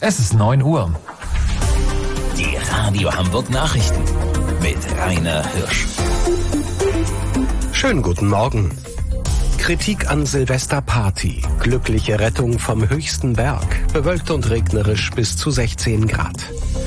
Es ist 9 Uhr. Die Radio Hamburg Nachrichten mit Rainer Hirsch. Schönen guten Morgen. Kritik an Silvesterparty. Glückliche Rettung vom höchsten Berg. Bewölkt und regnerisch bis zu 16 Grad.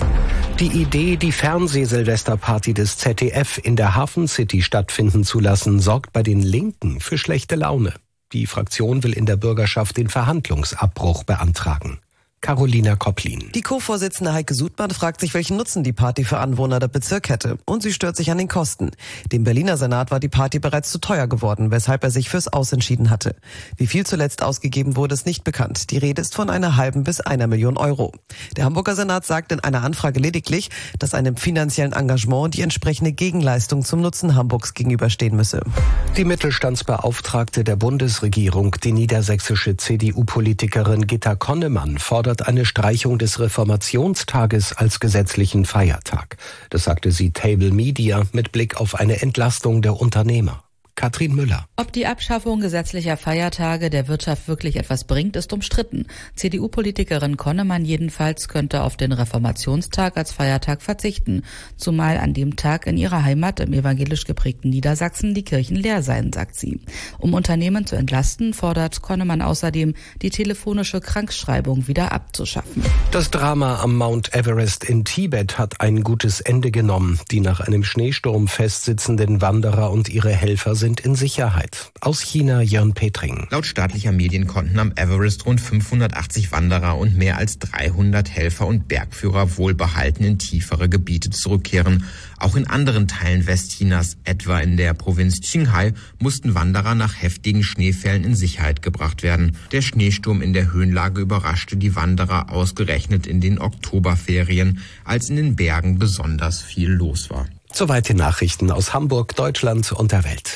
Die Idee, die Fernseh-Silvesterparty des ZDF in der Hafen City stattfinden zu lassen, sorgt bei den Linken für schlechte Laune. Die Fraktion will in der Bürgerschaft den Verhandlungsabbruch beantragen. Carolina Kopplin. Die Co-Vorsitzende Heike Sudmann fragt sich, welchen Nutzen die Party für Anwohner der Bezirk hätte. Und sie stört sich an den Kosten. Dem Berliner Senat war die Party bereits zu teuer geworden, weshalb er sich fürs Aus entschieden hatte. Wie viel zuletzt ausgegeben wurde, ist nicht bekannt. Die Rede ist von einer halben bis 1 Million Euro. Der Hamburger Senat sagt in einer Anfrage lediglich, dass einem finanziellen Engagement die entsprechende Gegenleistung zum Nutzen Hamburgs gegenüberstehen müsse. Die Mittelstandsbeauftragte der Bundesregierung, die niedersächsische CDU-Politikerin Gitta Connemann, fordert eine Streichung des Reformationstages als gesetzlichen Feiertag. Das sagte sie Table Media mit Blick auf eine Entlastung der Unternehmer. Katrin Müller. Ob die Abschaffung gesetzlicher Feiertage der Wirtschaft wirklich etwas bringt, ist umstritten. CDU-Politikerin Connemann jedenfalls könnte auf den Reformationstag als Feiertag verzichten, zumal an dem Tag in ihrer Heimat im evangelisch geprägten Niedersachsen die Kirchen leer seien, sagt sie. Um Unternehmen zu entlasten, fordert Connemann außerdem, die telefonische Krankschreibung wieder abzuschaffen. Das Drama am Mount Everest in Tibet hat ein gutes Ende genommen. Die nach einem Schneesturm festsitzenden Wanderer und ihre Helfer sind in Sicherheit. Aus China Jörn Petring. Laut staatlicher Medien konnten am Everest rund 580 Wanderer und mehr als 300 Helfer und Bergführer wohlbehalten in tiefere Gebiete zurückkehren. Auch in anderen Teilen Westchinas, etwa in der Provinz Qinghai, mussten Wanderer nach heftigen Schneefällen in Sicherheit gebracht werden. Der Schneesturm in der Höhenlage überraschte die Wanderer ausgerechnet in den Oktoberferien, als in den Bergen besonders viel los war. Soweit die Nachrichten aus Hamburg, Deutschland und der Welt.